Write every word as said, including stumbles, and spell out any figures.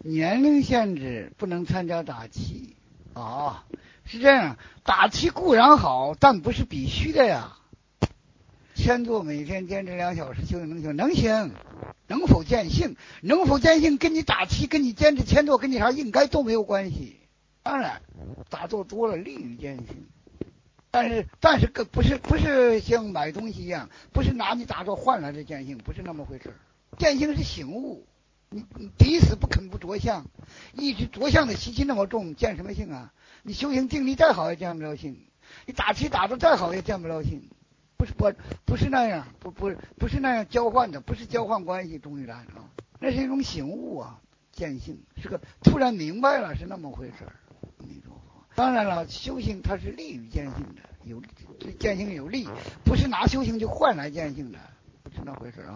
年龄限制不能参加打七啊，是这样，打七固然好，但不是必须的呀。千坐每天坚持两小时修行能行，能行，能否见性，能否见性跟你打七，跟你坚持千坐，跟你啥应该都没有关系。当然，打坐多了利于见性，但是但是个不是不是像买东西一样，不是拿你打坐换来的见性，不是那么回事。见性是醒悟，你你抵死不肯不着相，一直着相的习气那么重，见什么性啊？你修行定力再好也见不了性，你打七打得再好也见不了性。不是不不是那样，不不不是那样交换的，不是交换关系，终于来了，那是一种醒悟啊，见性是个突然明白了，是那么回事儿。当然了，修行它是利于见性的，有对见性有利，不是拿修行就换来见性的，不是那回事啊。